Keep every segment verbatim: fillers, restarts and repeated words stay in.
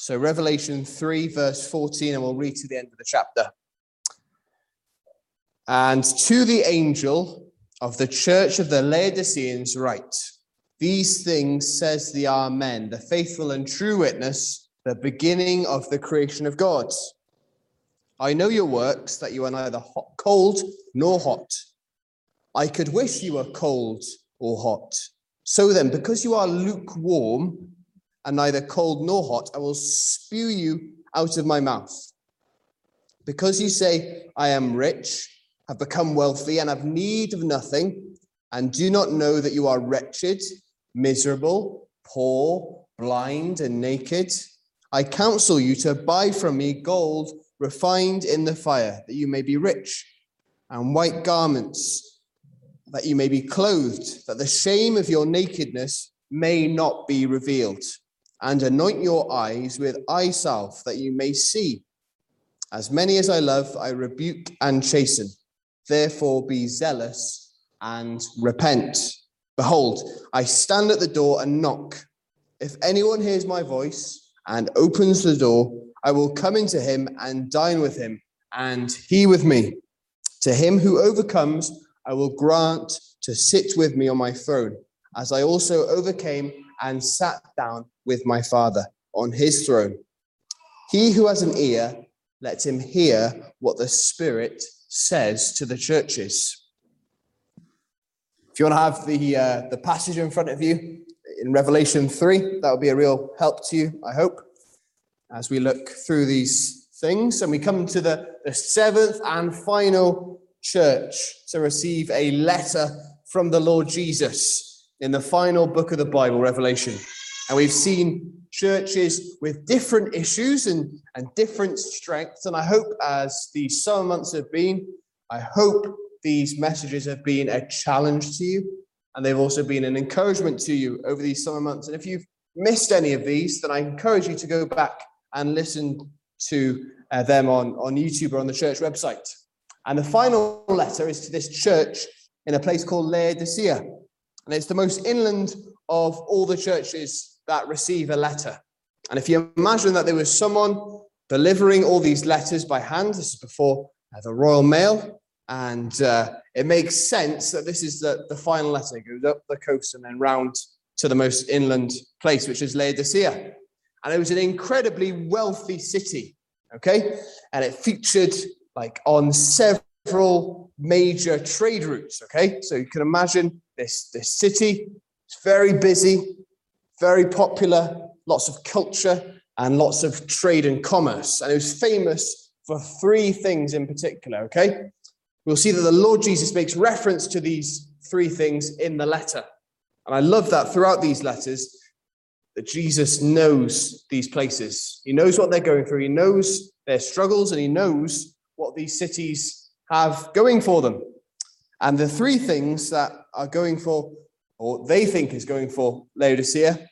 So Revelation three, verse fourteen, and we'll read to the end of the chapter. And to the angel of the church of the Laodiceans write, these things says the Amen, the faithful and true witness, the beginning of the creation of God. I know your works, that you are neither hot, cold nor hot. I could wish you were cold or hot. So then, because you are lukewarm and neither cold nor hot, I will spew you out of my mouth. Because you say, I am rich, have become wealthy, and have need of nothing, and do not know that you are wretched, miserable, poor, blind, and naked, I counsel you to buy from me gold refined in the fire, that you may be rich, and white garments, that you may be clothed, that the shame of your nakedness may not be revealed, and anoint your eyes with eye salve, that you may see. As many as I love, I rebuke and chasten. Therefore be zealous and repent. Behold, I stand at the door and knock. If anyone hears my voice and opens the door, I will come into him and dine with him, and he with me. To him who overcomes, I will grant to sit with me on my throne, as I also overcame and sat down with my Father on his throne. He who has an ear, let him hear what the Spirit says to the churches. If you want to have the uh, the passage in front of you in Revelation three, that will be a real help to you, I hope, as we look through these things. And we come to the, the seventh and final church to receive a letter from the Lord Jesus in the final book of the Bible, Revelation. And we've seen churches with different issues and, and different strengths. And I hope as these summer months have been, I hope these messages have been a challenge to you. And they've also been an encouragement to you over these summer months. And if you've missed any of these, then I encourage you to go back and listen to uh, them on, on YouTube or on the church website. And the final letter is to this church in a place called Laodicea. And it's the most inland of all the churches that receive a letter. And if you imagine that there was someone delivering all these letters by hand, this is before uh, the Royal Mail, and uh, it makes sense that this is the, the final letter. It goes up the coast and then round to the most inland place, which is Laodicea. And it was an incredibly wealthy city, okay? And it featured like on several major trade routes, okay? So you can imagine this, this city. It's very busy, very popular, lots of culture and lots of trade and commerce. And it was famous for three things in particular, okay? We'll see that the Lord Jesus makes reference to these three things in the letter. And I love that throughout these letters, that Jesus knows these places. He knows what they're going through. He knows their struggles, and he knows what these cities have going for them. And the three things that are going for, or they think is going for Laodicea,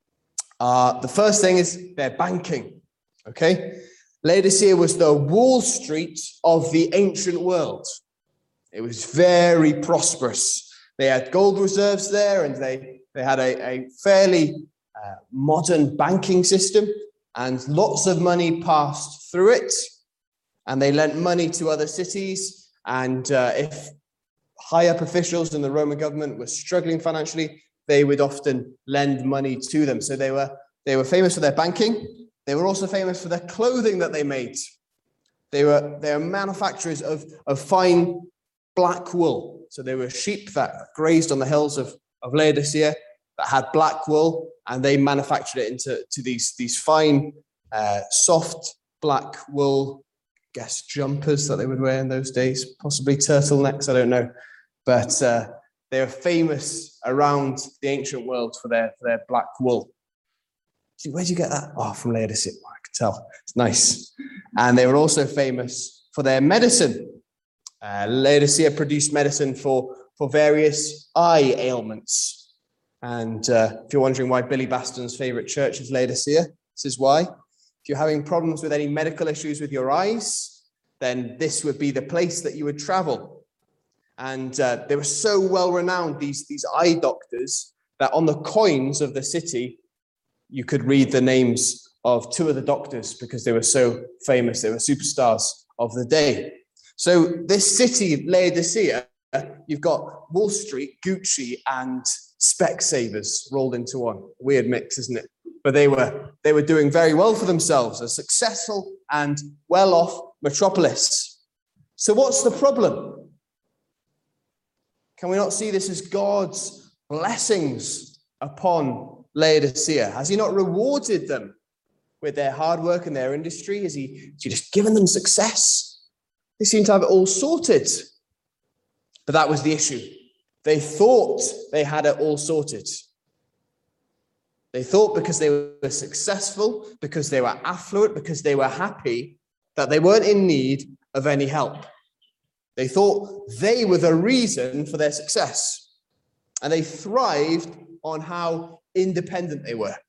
uh, the first thing is their banking, okay? Laodicea was the Wall Street of the ancient world. It was very prosperous. They had gold reserves there, and they, they had a, a fairly uh, modern banking system, and lots of money passed through it, and they lent money to other cities. And uh, if high-up officials in the Roman government were struggling financially, they would often lend money to them. So they were they were famous for their banking. They were also famous for their clothing that they made. They were they were manufacturers of, of fine black wool. So they were sheep that grazed on the hills of, of Laodicea that had black wool, and they manufactured it into to these, these fine, uh, soft black wool, I guess, jumpers that they would wear in those days, possibly turtlenecks, I don't know. But uh, they were famous around the ancient world for their, for their black wool. Where'd you get that? Oh, from Laodicea. Oh, I could tell. It's nice. And they were also famous for their medicine. Uh, Laodicea produced medicine for, for various eye ailments. And uh, if you're wondering why Billy Baston's favorite church is Laodicea, this is why. If you're having problems with any medical issues with your eyes, then this would be the place that you would travel. And uh, they were so well renowned, these, these eye doctors, that on the coins of the city, you could read the names of two of the doctors because they were so famous. They were superstars of the day. So this city, Laodicea, you've got Wall Street, Gucci, and Specsavers rolled into one. Weird mix, isn't it? But they were they were doing very well for themselves, a successful and well-off metropolis. So what's the problem? Can we not see this as God's blessings upon Laodicea? Has he not rewarded them with their hard work and their industry? Has he, has he just given them success? They seem to have it all sorted. But that was the issue. They thought they had it all sorted. They thought because they were successful, because they were affluent, because they were happy, that they weren't in need of any help. They thought they were the reason for their success. And they thrived on how independent they were,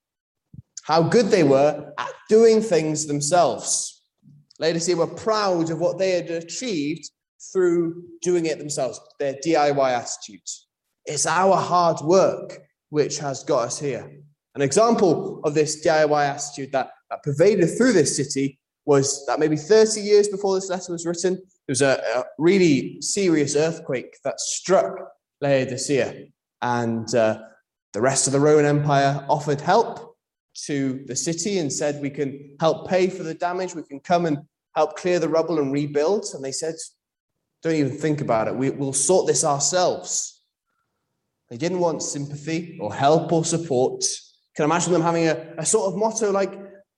how good they were at doing things themselves. Laodicea were proud of what they had achieved through doing it themselves, their D I Y attitude. It's our hard work which has got us here. An example of this D I Y attitude that, that pervaded through this city was that maybe thirty years before this letter was written, there was a, a really serious earthquake that struck Laodicea. And uh, the rest of the Roman Empire offered help to the city and said, we can help pay for the damage. We can come and help clear the rubble and rebuild. And they said, don't even think about it. We, we'll sort this ourselves. They didn't want sympathy or help or support. Can imagine them having a, a sort of motto like,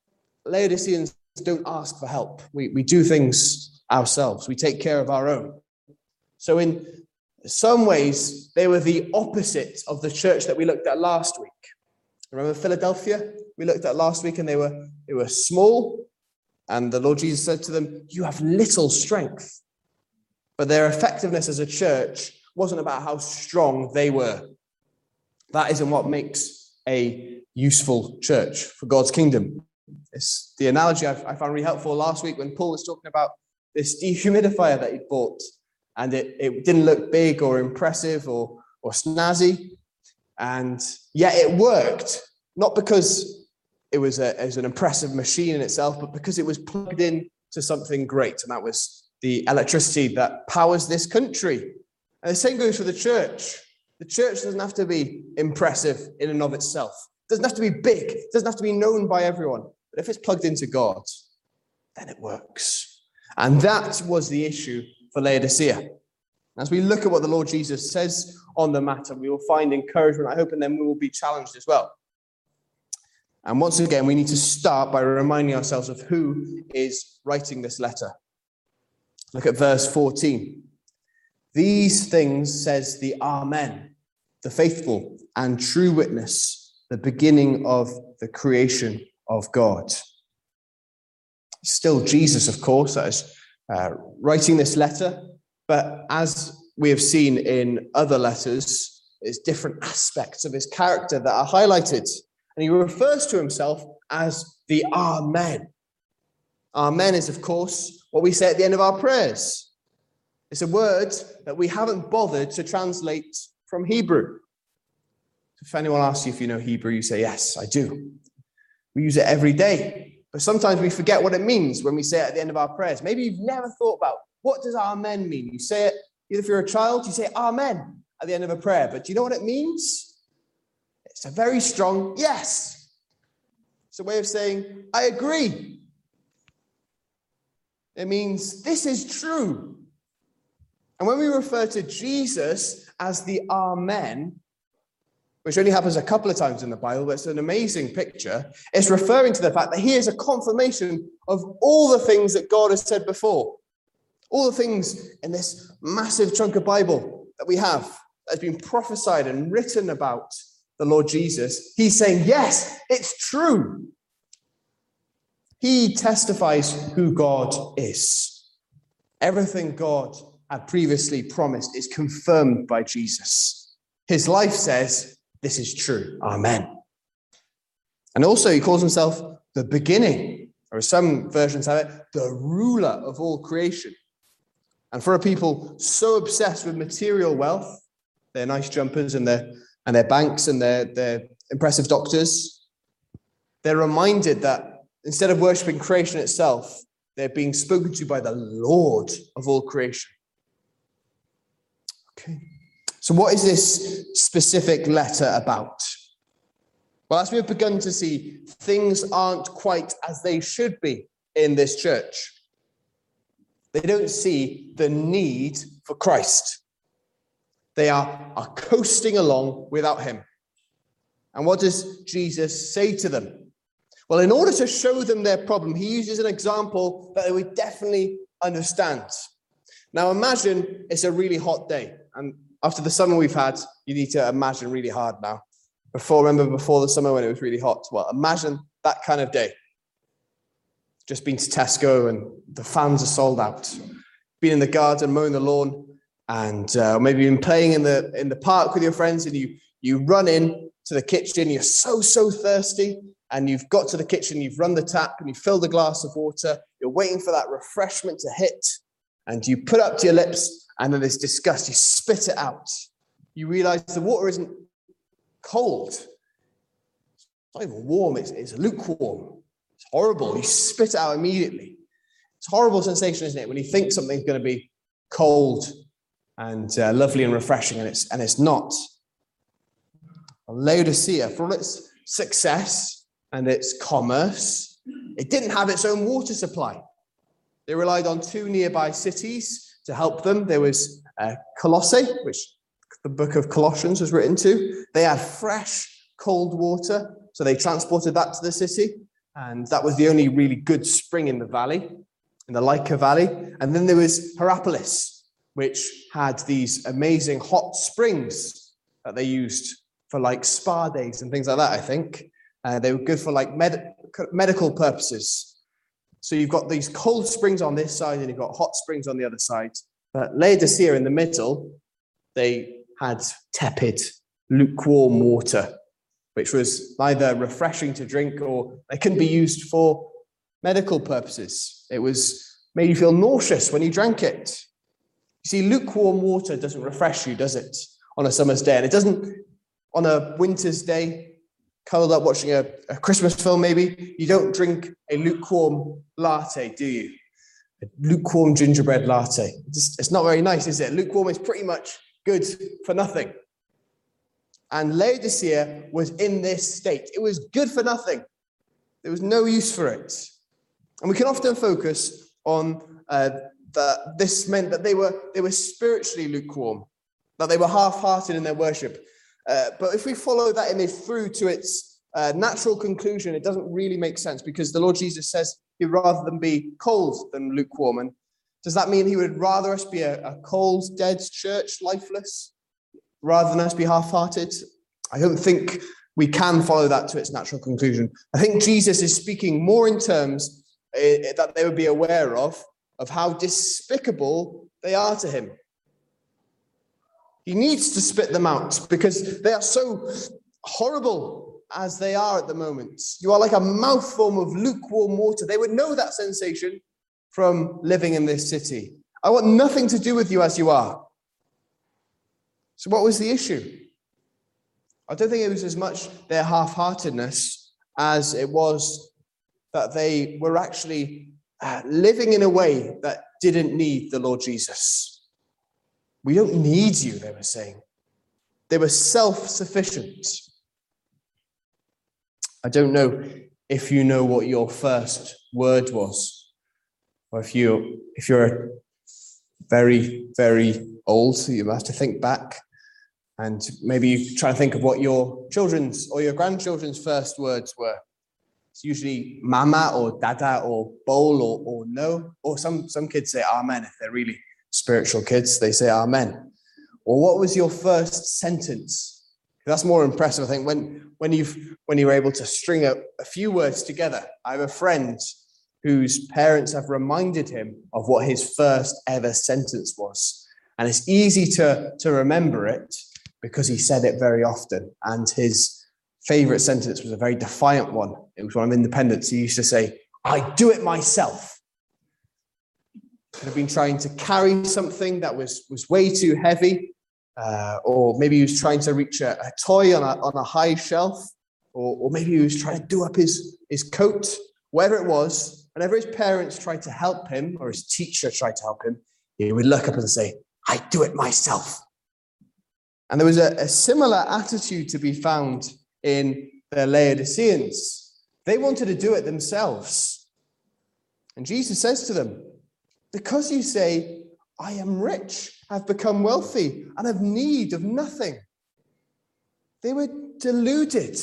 Laodiceans don't ask for help. We, we do things ourselves. We take care of our own. So in some ways, they were the opposite of the church that we looked at last week. Remember Philadelphia? We looked at last week, and they were, they were small. And the Lord Jesus said to them, you have little strength. But their effectiveness as a church wasn't about how strong they were. That isn't what makes a useful church for God's kingdom. It's the analogy I've, I found really helpful last week when Paul was talking about this dehumidifier that he'd bought. And it, it didn't look big or impressive or, or snazzy. And yet it worked, not because it was, a, it was an impressive machine in itself, but because it was plugged in to something great. And that was the electricity that powers this country. And the same goes for the church. The church doesn't have to be impressive in and of itself. It doesn't have to be big. It doesn't have to be known by everyone. But if it's plugged into God, then it works. And that was the issue for Laodicea. As we look at what the Lord Jesus says on the matter, we will find encouragement, I hope, and then we will be challenged as well. And once again, we need to start by reminding ourselves of who is writing this letter. Look at verse fourteen. These things says the Amen, the faithful and true witness, the beginning of the creation of God. Still Jesus, of course, that is uh, writing this letter. But as we have seen in other letters, there's different aspects of his character that are highlighted. And he refers to himself as the Amen. Amen is, of course, what we say at the end of our prayers. It's a word that we haven't bothered to translate from Hebrew. If anyone asks you if you know Hebrew, you say, yes, I do. We use it every day. But sometimes we forget what it means when we say it at the end of our prayers. Maybe you've never thought about, what does Amen mean? You say it, either if you're a child, you say Amen at the end of a prayer. But do you know what it means? It's a very strong yes. It's a way of saying, I agree. It means this is true. And when we refer to Jesus as the Amen, which only happens a couple of times in the Bible, but it's an amazing picture, it's referring to the fact that he is a confirmation of all the things that God has said before. All the things in this massive chunk of Bible that we have that has been prophesied and written about the Lord Jesus, he's saying, yes, it's true. He testifies who God is. Everything God had previously promised is confirmed by Jesus. His life says, this is true. Amen. And also he calls himself the beginning, or as some versions have it, the ruler of all creation. And for a people so obsessed with material wealth, their nice jumpers and their and their banks and their, their impressive doctors, they're reminded that Instead of worshipping creation itself, they're being spoken to by the Lord of all creation. Okay. So what is this specific letter about? Well, as we've begun to see, things aren't quite as they should be in this church. They don't see the need for Christ. They are, are coasting along without him. And what does Jesus say to them? Well, in order to show them their problem, he uses an example that they would definitely understand. Now, imagine it's a really hot day. And after the summer we've had, you need to imagine really hard now. Before, remember before the summer when it was really hot? Well, imagine that kind of day. Just been to Tesco and the fans are sold out. Been in the garden, mowing the lawn, and uh, maybe been playing in the in the park with your friends, and you you run in to the kitchen. You're so so thirsty, and you've got to the kitchen. You've run the tap, and you filled a glass of water. You're waiting for that refreshment to hit, and you put it up to your lips, and then there's disgust. You spit it out. You realise the water isn't cold. It's not even warm. It's, it's lukewarm. It's horrible. You spit it out immediately. It's a horrible sensation, isn't it, when you think something's going to be cold and uh, lovely and refreshing, and it's and it's not. Laodicea, for all its success and its commerce, it didn't have its own water supply. They relied on two nearby cities to help them. There was uh, Colossae, which the book of Colossians was written to. They had fresh, cold water, so they transported that to the city, and that was the only really good spring in the valley, in the Lyca Valley. And then there was Hierapolis, which had these amazing hot springs that they used for like spa days and things like that, I think. Uh, they were good for like med- medical purposes. So you've got these cold springs on this side and you've got hot springs on the other side. But Laodicea in the middle, they had tepid, lukewarm water, which was neither refreshing to drink or they couldn't be used for medical purposes. It was made you feel nauseous when you drank it. You see, lukewarm water doesn't refresh you, does it, on a summer's day? And it doesn't, on a winter's day, curled up watching a, a Christmas film maybe, you don't drink a lukewarm latte, do you? A lukewarm gingerbread latte. It's, it's not very nice, is it? Lukewarm is pretty much good for nothing. And Laodicea was in this state. It was good for nothing. There was no use for it. And we can often focus on uh, that this meant that they were they were spiritually lukewarm, that they were half-hearted in their worship. Uh, but if we follow that image through to its uh, natural conclusion, it doesn't really make sense, because the Lord Jesus says he'd rather them be cold than lukewarm. And does that mean he would rather us be a, a cold, dead church, lifeless, rather than us be half-hearted? I don't think we can follow that to its natural conclusion. I think Jesus is speaking more in terms uh, that they would be aware of, of how despicable they are to him. He needs to spit them out because they are so horrible as they are at the moment. You are like a mouthful of lukewarm water. They would know that sensation from living in this city. I want nothing to do with you as you are. So what was the issue? I don't think it was as much their half-heartedness as it was that they were actually uh, living in a way that didn't need the Lord Jesus. We don't need you, they were saying. They were self-sufficient. I don't know if you know what your first word was, or if you if you're very, very old, so you have to think back, and maybe you try to think of what your children's or your grandchildren's first words were. It's usually mama or dada or bowl or, or no, or some, some kids say amen if they're really spiritual kids, they say amen. Or what was your first sentence? That's more impressive, I think, when when you've when you're able to string a, a few words together. I have a friend whose parents have reminded him of what his first ever sentence was. And it's easy to, to remember it because he said it very often. And his favorite sentence was a very defiant one. It was one of independence. He used to say, "I do it myself." Could have been trying to carry something that was, was way too heavy, uh, or maybe he was trying to reach a, a toy on a, on a high shelf, or, or maybe he was trying to do up his, his coat, wherever it was, whenever his parents tried to help him or his teacher tried to help him, he would look up and say, I do it myself. And there was a, a similar attitude to be found in the Laodiceans. They wanted to do it themselves. And Jesus says to them, because you say, I am rich, I've become wealthy, and have need of nothing. They were deluded.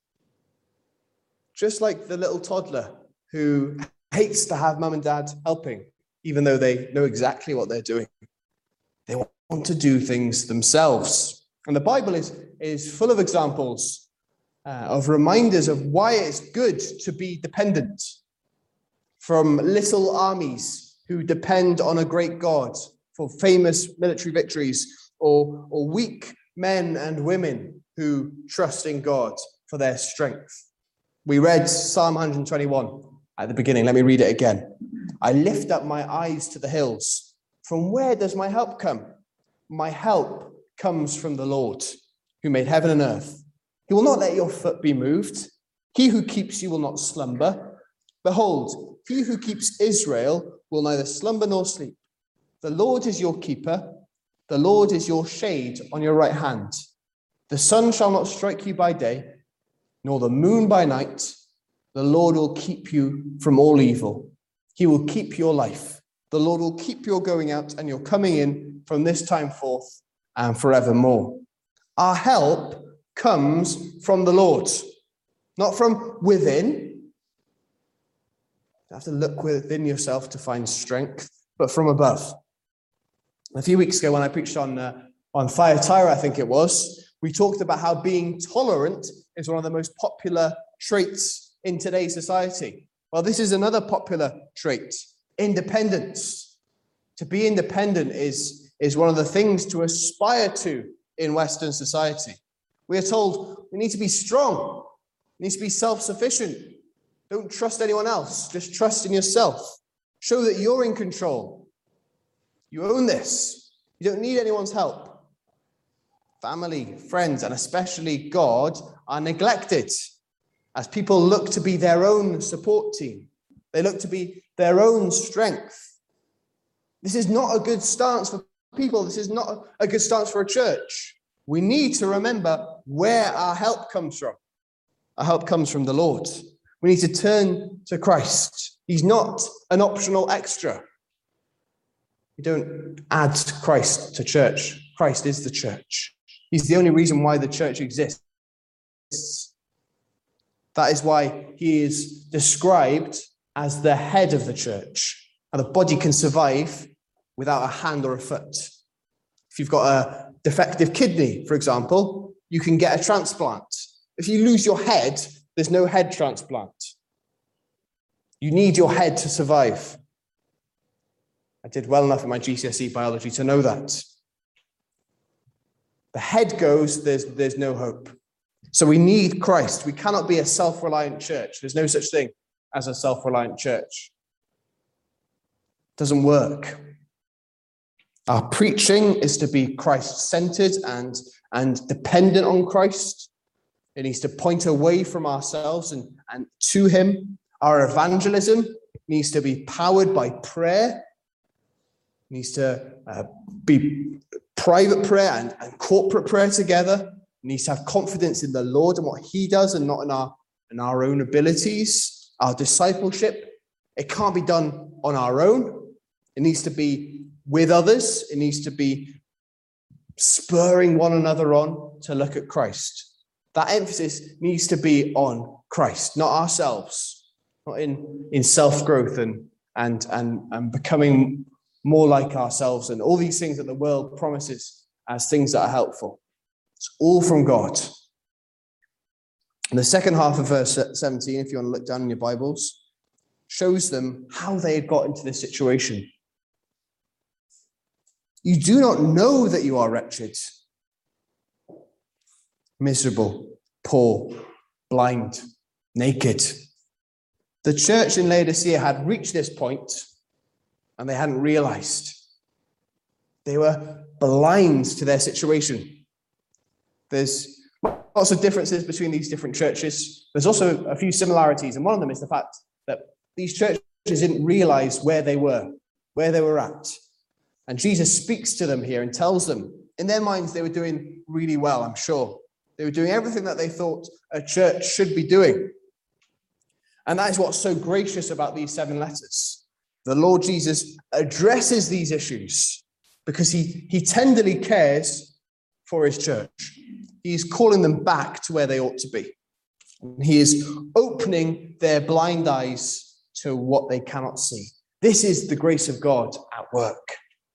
Just like the little toddler who hates to have mum and dad helping, even though they know exactly what they're doing. They want to do things themselves. And the Bible is, is full of examples uh, of reminders of why it's good to be dependent. From little armies who depend on a great God for famous military victories, or, or weak men and women who trust in God for their strength. We read Psalm one twenty-one at the beginning. Let me read it again. I lift up my eyes to the hills. From where does my help come? My help comes from the Lord, who made heaven and earth. He will not let your foot be moved. He who keeps you will not slumber. Behold, he who keeps Israel will neither slumber nor sleep. The Lord is your keeper. The Lord is your shade on your right hand. The sun shall not strike you by day, nor the moon by night. The Lord will keep you from all evil. He will keep your life. The Lord will keep your going out and your coming in from this time forth and forevermore. Our help comes from the Lord, not from within. You have to look within yourself to find strength, but from above. A few weeks ago when I preached on, uh, on Thyatira, I think it was, we talked about how being tolerant is one of the most popular traits in today's society. Well, this is another popular trait, independence. To be independent is, is one of the things to aspire to in Western society. We are told we need to be strong, we need to be self-sufficient. Don't trust anyone else, just trust in yourself. Show that you're in control. You own this. You don't need anyone's help. Family, friends, and especially God are neglected as people look to be their own support team. They look to be their own strength. This is not a good stance for people. This is not a good stance for a church. We need to remember where our help comes from. Our help comes from the Lord. We need to turn to Christ. He's not an optional extra. We don't add Christ to church. Christ is the church. He's the only reason why the church exists. That is why he is described as the head of the church. And the body can survive without a hand or a foot. If you've got a defective kidney, for example, you can get a transplant. If you lose your head, there's no head transplant. You need your head to survive. I did well enough in my G C S E biology to know that. The head goes, there's, there's no hope. So we need Christ. We cannot be a self-reliant church. There's no such thing as a self-reliant church. It doesn't work. Our preaching is to be Christ-centered and, and dependent on Christ. It needs to point away from ourselves and, and to him. Our evangelism needs to be powered by prayer. It needs to uh, be private prayer and, and corporate prayer together. It needs to have confidence in the Lord and what he does and not in our, in our own abilities. Our discipleship, it can't be done on our own. It needs to be with others. It needs to be spurring one another on to look at Christ. That emphasis needs to be on Christ, not ourselves, not in, in self-growth and, and, and, and becoming more like ourselves and all these things that the world promises as things that are helpful. It's all from God. And the second half of verse seventeen, if you want to look down in your Bibles, shows them how they had got into this situation. You do not know that you are wretched, miserable, poor, blind, naked. The church in Laodicea had reached this point and they hadn't realized. They were blind to their situation. There's lots of differences between these different churches. There's also a few similarities, and one of them is the fact that these churches didn't realize where they were, where they were at. And Jesus speaks to them here and tells them, in their minds, they were doing really well, I'm sure. They were doing everything that they thought a church should be doing. And that is what's so gracious about these seven letters. The Lord Jesus addresses these issues because he, he tenderly cares for his church. He's calling them back to where they ought to be. And he is opening their blind eyes to what they cannot see. This is the grace of God at work.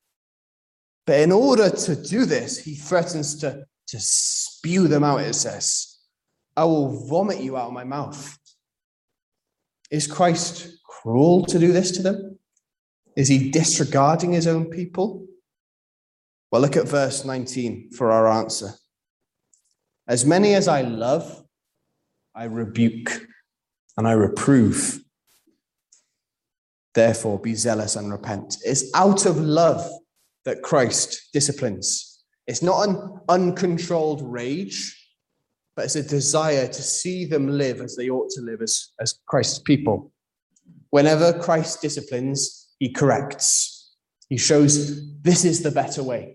But in order to do this, he threatens to, to spew them out, it says. I will vomit you out of my mouth. Is Christ cruel to do this to them? Is he disregarding his own people? Well, look at verse nineteen for our answer. As many as I love, I rebuke and I reprove. Therefore, be zealous and repent. It's out of love that Christ disciplines. It's not an uncontrolled rage, but it's a desire to see them live as they ought to live as, as Christ's people. Whenever Christ disciplines, he corrects. He shows this is the better way.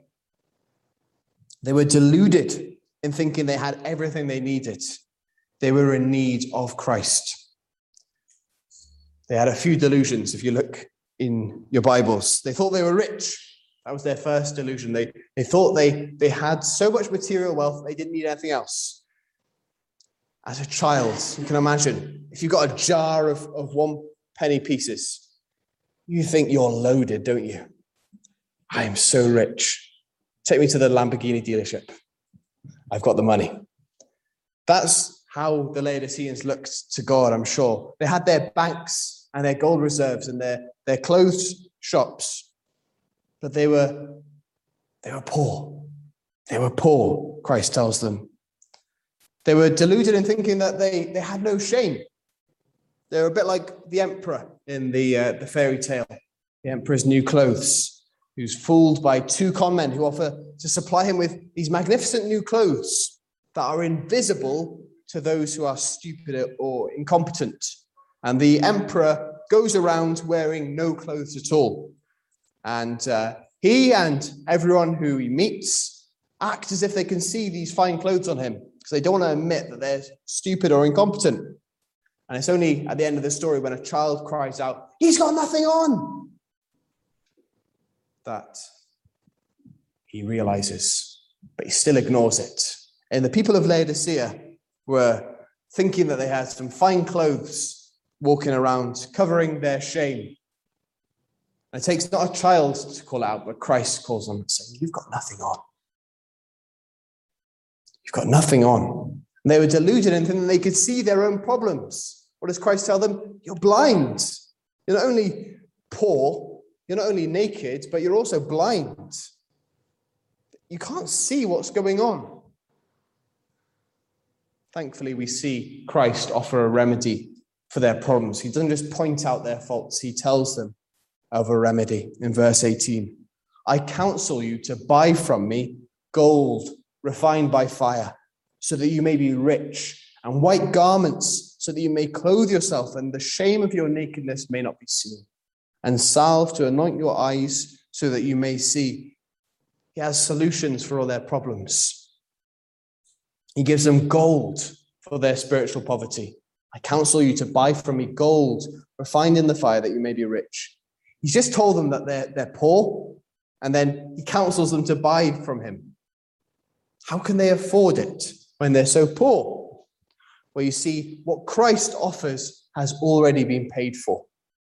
They were deluded in thinking they had everything they needed. They were in need of Christ. They had a few delusions, if you look in your Bibles. They thought they were rich. That was their first delusion. They, they thought they, they had so much material wealth, they didn't need anything else. As a child, you can imagine, if you've got a jar of, of one penny pieces, you think you're loaded, don't you? I am so rich. Take me to the Lamborghini dealership. I've got the money. That's how the Laodiceans looked to God, I'm sure. They had their banks and their gold reserves and their, their clothes shops, but they were, they were poor. They were poor, Christ tells them. They were deluded in thinking that they, they had no shame. They were a bit like the emperor in the, uh, the fairy tale, the emperor's new clothes, who's fooled by two con men who offer to supply him with these magnificent new clothes that are invisible to those who are stupid or incompetent. And the emperor goes around wearing no clothes at all. And uh, he and everyone who he meets act as if they can see these fine clothes on him because they don't want to admit that they're stupid or incompetent. And it's only at the end of the story when a child cries out, "He's got nothing on!" that he realizes, but he still ignores it. And the people of Laodicea were thinking that they had some fine clothes walking around, covering their shame. And it takes not a child to call out, but Christ calls them and saying, "You've got nothing on. You've got nothing on." And they were deluded in thinking they could see their own problems. What does Christ tell them? You're blind. You're not only poor, you're not only naked, but you're also blind. You can't see what's going on. Thankfully, we see Christ offer a remedy for their problems. He doesn't just point out their faults, he tells them of a remedy in verse eighteen. I counsel you to buy from me gold refined by fire, so that you may be rich, and white garments, so that you may clothe yourself, and the shame of your nakedness may not be seen, and salve to anoint your eyes, so that you may see. He has solutions for all their problems. He gives them gold for their spiritual poverty. I counsel you to buy from me gold refined in the fire, that you may be rich. He's just told them that they're, they're poor, and then he counsels them to buy from him. How can they afford it when they're so poor? Well, you see, what Christ offers has already been paid for.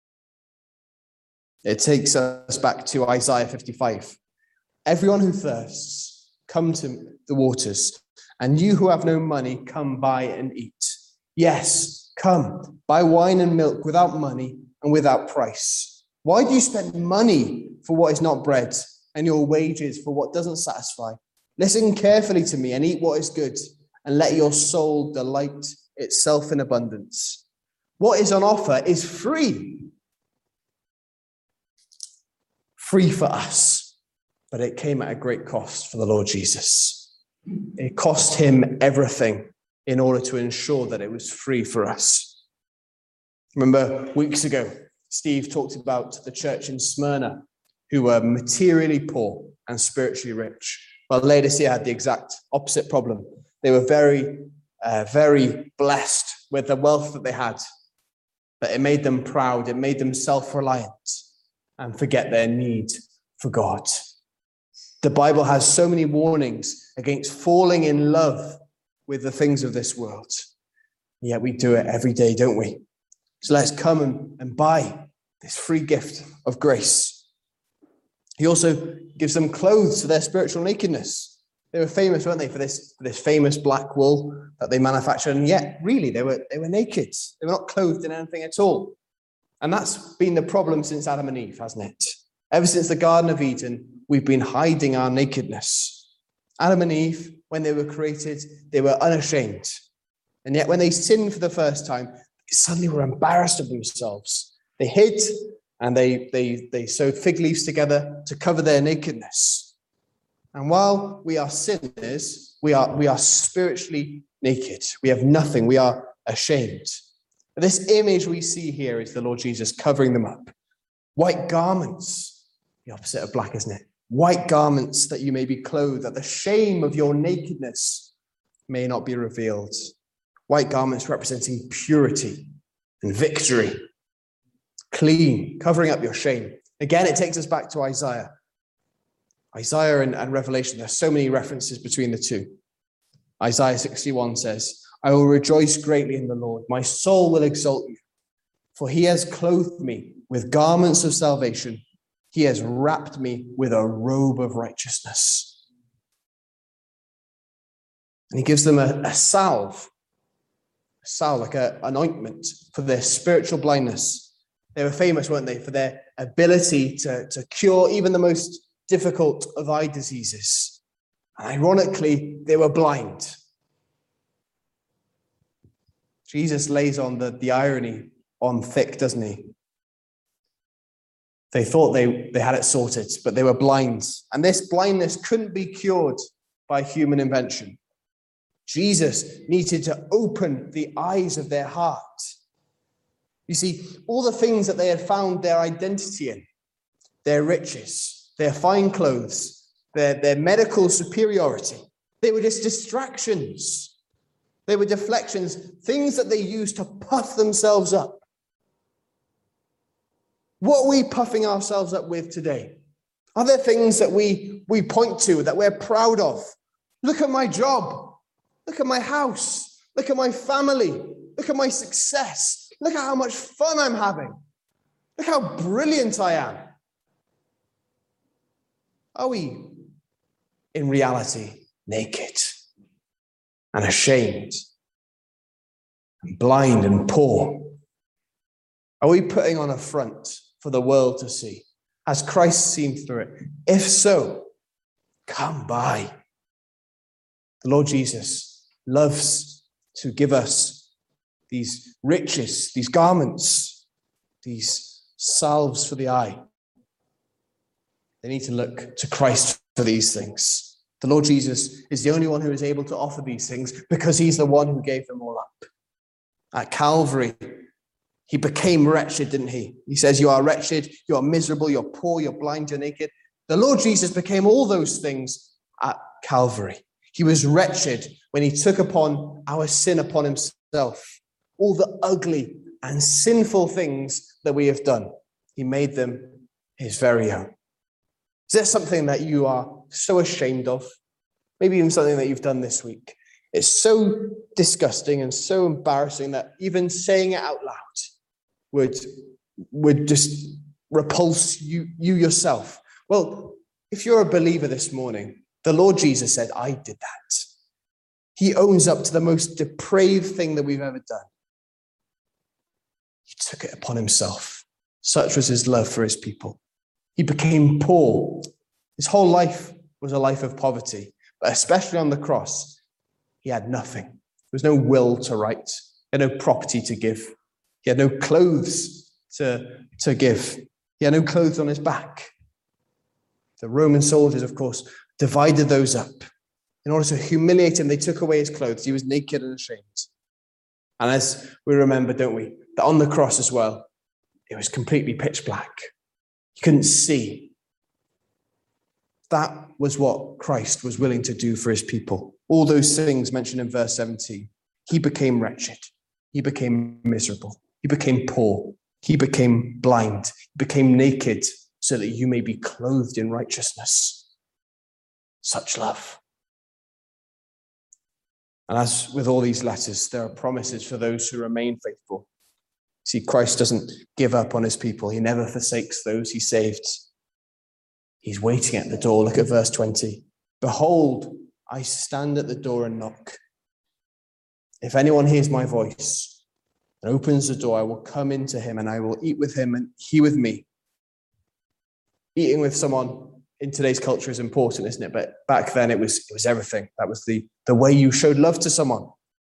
It takes us back to Isaiah fifty-five. Everyone who thirsts, come to the waters, and you who have no money, come buy and eat. Yes, come, buy wine and milk without money and without price. Why do you spend money for what is not bread, and your wages for what doesn't satisfy? Listen carefully to me and eat what is good, and let your soul delight itself in abundance. What is on offer is free. Free for us, but it came at a great cost for the Lord Jesus. It cost him everything in order to ensure that it was free for us. Remember weeks ago, Steve talked about the church in Smyrna who were materially poor and spiritually rich. Well, Laodicea had the exact opposite problem. They were very, uh, very blessed with the wealth that they had, but it made them proud. It made them self-reliant and forget their need for God. The Bible has so many warnings against falling in love with the things of this world. Yet we do it every day, don't we? So let's come and, and buy this free gift of grace. He also gives them clothes to their spiritual nakedness. They were famous, weren't they, for this, for this famous black wool that they manufactured. And yet, really, they were, they were naked. They were not clothed in anything at all. And that's been the problem since Adam and Eve, hasn't it? Ever since the Garden of Eden, we've been hiding our nakedness. Adam and Eve, when they were created, they were unashamed. And yet when they sinned for the first time, they suddenly were embarrassed of themselves. They hid and they, they, they sewed fig leaves together to cover their nakedness. And while we are sinners, we are, we are spiritually naked. We have nothing. We are ashamed. But this image we see here is the Lord Jesus covering them up. White garments, the opposite of black, isn't it? White garments that you may be clothed, that the shame of your nakedness may not be revealed. White garments representing purity and victory. Clean, covering up your shame. Again, it takes us back to Isaiah. Isaiah and, and Revelation, there's so many references between the two. Isaiah sixty-one says, I will rejoice greatly in the Lord. My soul will exalt you, for he has clothed me with garments of salvation. He has wrapped me with a robe of righteousness. And he gives them a, a salve, a salve, like a, an ointment for their spiritual blindness. They were famous, weren't they, for their ability to, to cure even the most difficult of eye diseases. And ironically, they were blind. Jesus lays on the, the irony on thick, doesn't he? They thought they, they had it sorted, but they were blind. And this blindness couldn't be cured by human invention. Jesus needed to open the eyes of their heart. You see, all the things that they had found their identity in, their riches, their fine clothes, their, their medical superiority, they were just distractions. They were deflections, things that they used to puff themselves up. What are we puffing ourselves up with today? Are there things that we, we point to that we're proud of? Look at my job. Look at my house. Look at my family. Look at my success. Look at how much fun I'm having. Look how brilliant I am. Are we, in reality, naked and ashamed and blind and poor? Are we putting on a front for the world to see? Has Christ seen through it? If so, come by. The Lord Jesus loves to give us these riches, these garments, these salves for the eye. They need to look to Christ for these things. The Lord Jesus is the only one who is able to offer these things because he's the one who gave them all up. At Calvary, he became wretched, didn't he? He says, you are wretched, you are miserable, you're poor, you're blind, you're naked. The Lord Jesus became all those things at Calvary. He was wretched when he took upon our sin upon himself. All the ugly and sinful things that we have done, he made them his very own. Is there something that you are so ashamed of? Maybe even something that you've done this week. It's so disgusting and so embarrassing that even saying it out loud would, would just repulse you, you yourself. Well, if you're a believer this morning, the Lord Jesus said, I did that. He owns up to the most depraved thing that we've ever done. He took it upon himself. Such was his love for his people. He became poor. His whole life was a life of poverty, but especially on the cross, he had nothing. There was no will to write. He had no property to give. He had no clothes to, to give. He had no clothes on his back. The Roman soldiers, of course, divided those up. In order to humiliate him, they took away his clothes. He was naked and ashamed. And as we remember, don't we, that on the cross as well, it was completely pitch black. You couldn't see. That was what Christ was willing to do for his people. All those things mentioned in verse seventeen. He became wretched. He became miserable. He became poor. He became blind. He became naked so that you may be clothed in righteousness. Such love. And as with all these letters, there are promises for those who remain faithful. See, Christ doesn't give up on his people. He never forsakes those he saved. He's waiting at the door. Look at verse twenty. Behold, I stand at the door and knock. If anyone hears my voice and opens the door, I will come into him and I will eat with him and he with me. Eating with someone in today's culture is important, isn't it? But back then it was, it was everything. That was the, the way you showed love to someone.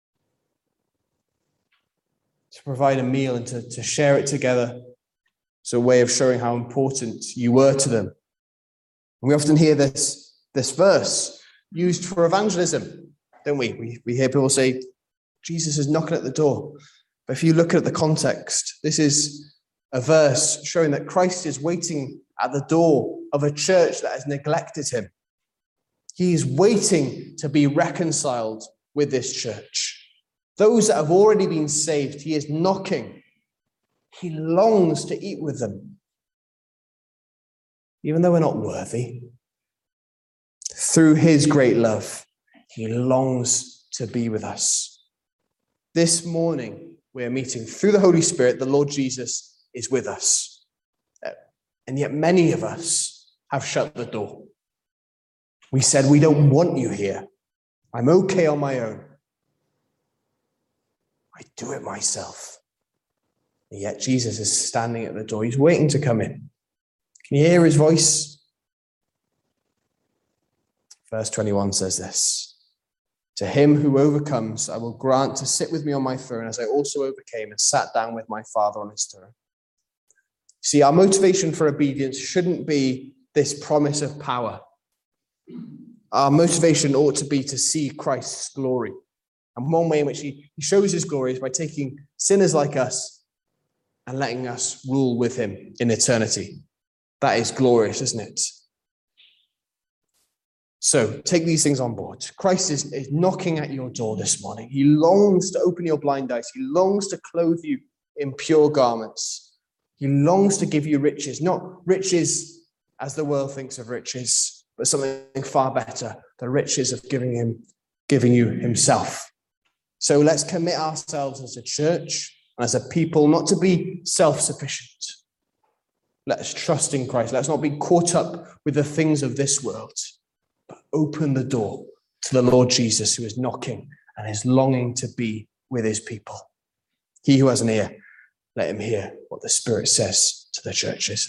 To provide a meal and to, to share it together. It's a way of showing how important you were to them. And we often hear this, this verse used for evangelism, don't we? we? We hear people say, Jesus is knocking at the door. But if you look at the context, this is a verse showing that Christ is waiting at the door of a church that has neglected him. He is waiting to be reconciled with this church. Those that have already been saved, he is knocking. He longs to eat with them. Even though we're not worthy, through his great love, he longs to be with us. This morning, we're meeting through the Holy Spirit. The Lord Jesus is with us. And yet many of us have shut the door. We said, we don't want you here. I'm okay on my own. I do it myself. And yet Jesus is standing at the door. He's waiting to come in. Can you hear his voice? Verse twenty-one says this. To him who overcomes, I will grant to sit with me on my throne as I also overcame and sat down with my Father on his throne. See, our motivation for obedience shouldn't be this promise of power. Our motivation ought to be to see Christ's glory. And one way in which he, he shows his glory is by taking sinners like us and letting us rule with him in eternity. That is glorious, isn't it? So take these things on board. Christ is, is knocking at your door this morning. He longs to open your blind eyes. He longs to clothe you in pure garments. He longs to give you riches, not riches as the world thinks of riches, but something far better, the riches of giving him, giving you himself. So let's commit ourselves as a church, as a people, not to be self-sufficient. Let's trust in Christ. Let's not be caught up with the things of this world, but open the door to the Lord Jesus, who is knocking and is longing to be with his people. He who has an ear, let him hear what the Spirit says to the churches.